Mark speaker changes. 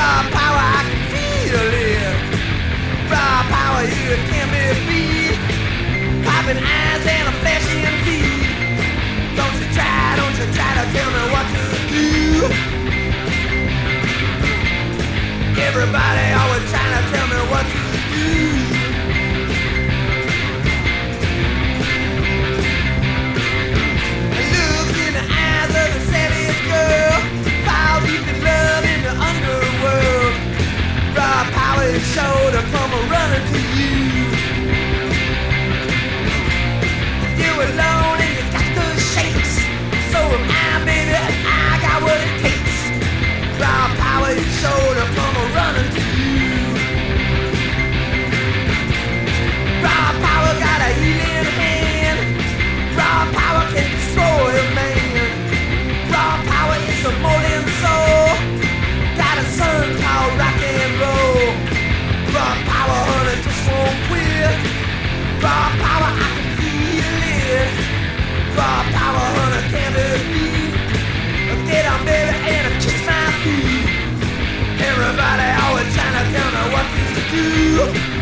Speaker 1: Raw power, I can feel it. Raw power, you can be beat. Popping eyes and a flashing feet. Don't you try to tell me what to do. Everybody always trying to tell me what to do. Look in the eyes of the savage girl, fall deep in love in the underworld. Raw power is sure to come running to you. If you're alone and you got the shakes, so am I, baby, I got what it takes. Raw power is sure to come running to you. Raw power got a healing hand. Raw power can destroy a man. Raw power is a molten soul. Got a son called rock and roll. Raw power, honey, just won't quit. Raw power, I can feel it. Raw power, honey, can't be beat. Get on, baby, and kiss my feet. Everybody always trying to tell me what to do.